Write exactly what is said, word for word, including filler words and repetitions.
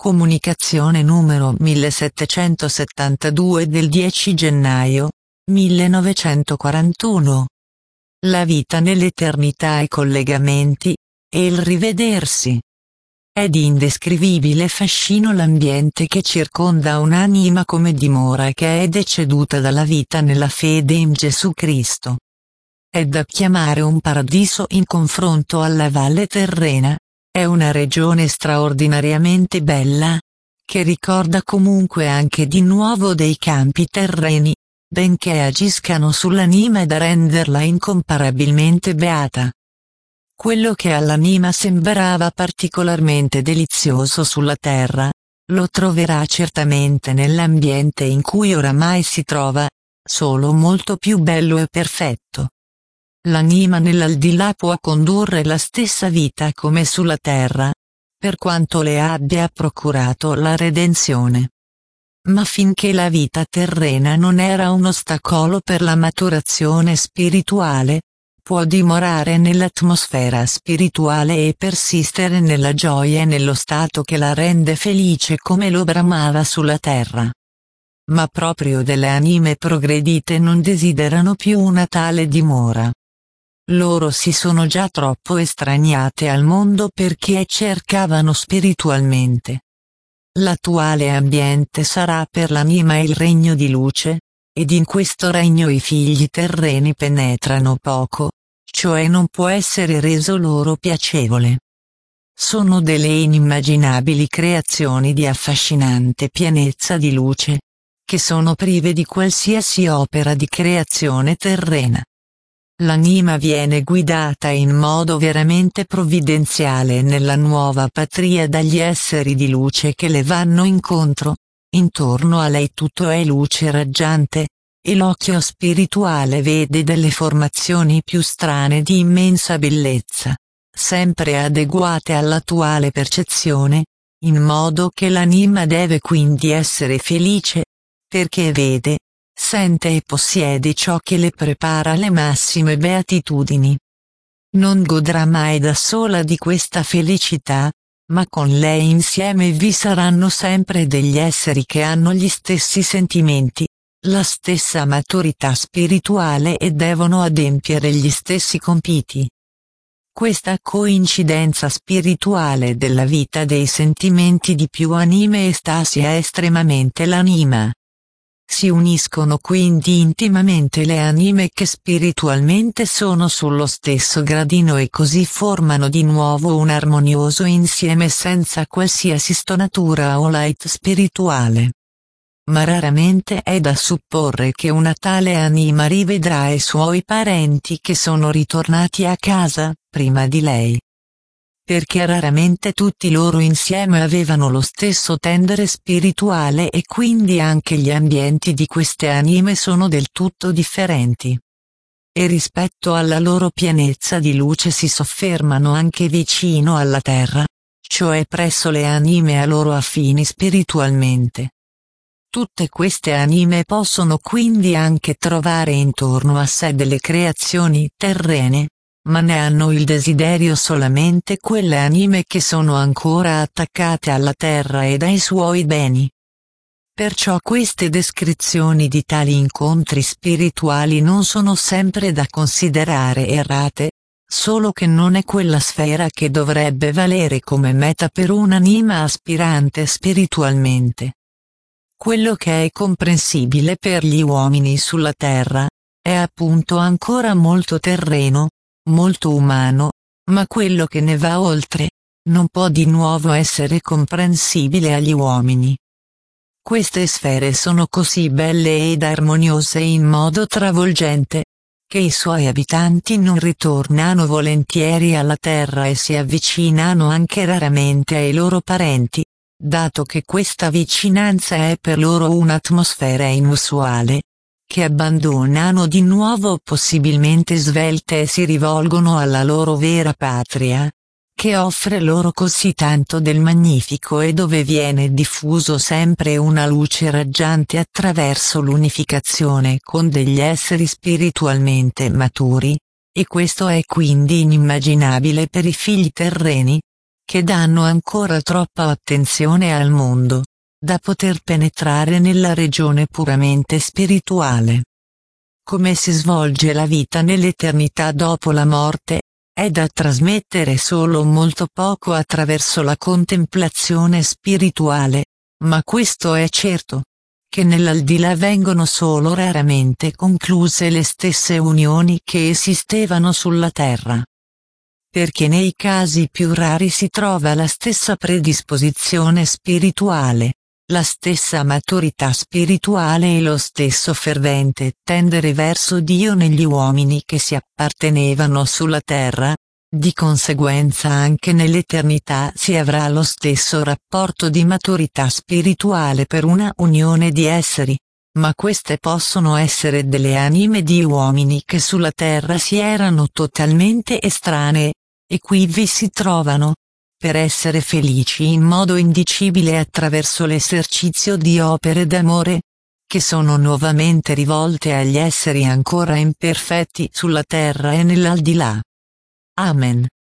Comunicazione numero millesettecentosettantadue del dieci gennaio millenovecentoquarantuno. La vita nell'eternità e collegamenti, e il rivedersi. È di indescrivibile fascino l'ambiente che circonda un'anima come dimora che è deceduta dalla vita nella fede in Gesù Cristo. È da chiamare un paradiso in confronto alla valle terrena. È una regione straordinariamente bella, che ricorda comunque anche di nuovo dei campi terreni, benché agiscano sull'anima da renderla incomparabilmente beata. Quello che all'anima sembrava particolarmente delizioso sulla terra, lo troverà certamente nell'ambiente in cui oramai si trova, solo molto più bello e perfetto. L'anima nell'aldilà può condurre la stessa vita come sulla terra, per quanto le abbia procurato la redenzione. Ma finché la vita terrena non era un ostacolo per la maturazione spirituale, può dimorare nell'atmosfera spirituale e persistere nella gioia e nello stato che la rende felice come lo bramava sulla terra. Ma proprio delle anime progredite non desiderano più una tale dimora. Loro si sono già troppo estraniate al mondo perché cercavano spiritualmente. L'attuale ambiente sarà per l'anima il regno di luce, ed in questo regno i figli terreni penetrano poco, cioè non può essere reso loro piacevole. Sono delle inimmaginabili creazioni di affascinante pienezza di luce, che sono prive di qualsiasi opera di creazione terrena. L'anima viene guidata in modo veramente provvidenziale nella nuova patria dagli esseri di luce che le vanno incontro, intorno a lei tutto è luce raggiante, e l'occhio spirituale vede delle formazioni più strane di immensa bellezza, sempre adeguate all'attuale percezione, in modo che l'anima deve quindi essere felice, perché vede, sente e possiede ciò che le prepara le massime beatitudini. Non godrà mai da sola di questa felicità, ma con lei insieme vi saranno sempre degli esseri che hanno gli stessi sentimenti, la stessa maturità spirituale e devono adempiere gli stessi compiti. Questa coincidenza spirituale della vita dei sentimenti di più anime estasia estremamente l'anima. Si uniscono quindi intimamente le anime che spiritualmente sono sullo stesso gradino e così formano di nuovo un armonioso insieme senza qualsiasi stonatura o light spirituale. Ma raramente è da supporre che una tale anima rivedrà i suoi parenti che sono ritornati a casa, prima di lei. Perché raramente tutti loro insieme avevano lo stesso tendere spirituale e quindi anche gli ambienti di queste anime sono del tutto differenti. E rispetto alla loro pienezza di luce si soffermano anche vicino alla terra, cioè presso le anime a loro affini spiritualmente. Tutte queste anime possono quindi anche trovare intorno a sé delle creazioni terrene, ma ne hanno il desiderio solamente quelle anime che sono ancora attaccate alla terra ed ai suoi beni. Perciò queste descrizioni di tali incontri spirituali non sono sempre da considerare errate, solo che non è quella sfera che dovrebbe valere come meta per un'anima aspirante spiritualmente. Quello che è comprensibile per gli uomini sulla terra, è appunto ancora molto terreno, molto umano, ma quello che ne va oltre, non può di nuovo essere comprensibile agli uomini. Queste sfere sono così belle ed armoniose in modo travolgente, che i suoi abitanti non ritornano volentieri alla terra e si avvicinano anche raramente ai loro parenti, dato che questa vicinanza è per loro un'atmosfera inusuale, che abbandonano di nuovo possibilmente svelte e si rivolgono alla loro vera patria, che offre loro così tanto del magnifico e dove viene diffuso sempre una luce raggiante attraverso l'unificazione con degli esseri spiritualmente maturi, e questo è quindi inimmaginabile per i figli terreni, che danno ancora troppa attenzione al mondo, da poter penetrare nella regione puramente spirituale. Come si svolge la vita nell'eternità dopo la morte, è da trasmettere solo molto poco attraverso la contemplazione spirituale, ma questo è certo, che nell'aldilà vengono solo raramente concluse le stesse unioni che esistevano sulla terra. Perché nei casi più rari si trova la stessa predisposizione spirituale, la stessa maturità spirituale e lo stesso fervente tendere verso Dio negli uomini che si appartenevano sulla terra, di conseguenza anche nell'eternità si avrà lo stesso rapporto di maturità spirituale per una unione di esseri, ma queste possono essere delle anime di uomini che sulla terra si erano totalmente estranee, e qui vi si trovano, per essere felici in modo indicibile attraverso l'esercizio di opere d'amore, che sono nuovamente rivolte agli esseri ancora imperfetti sulla terra e nell'aldilà. Amen.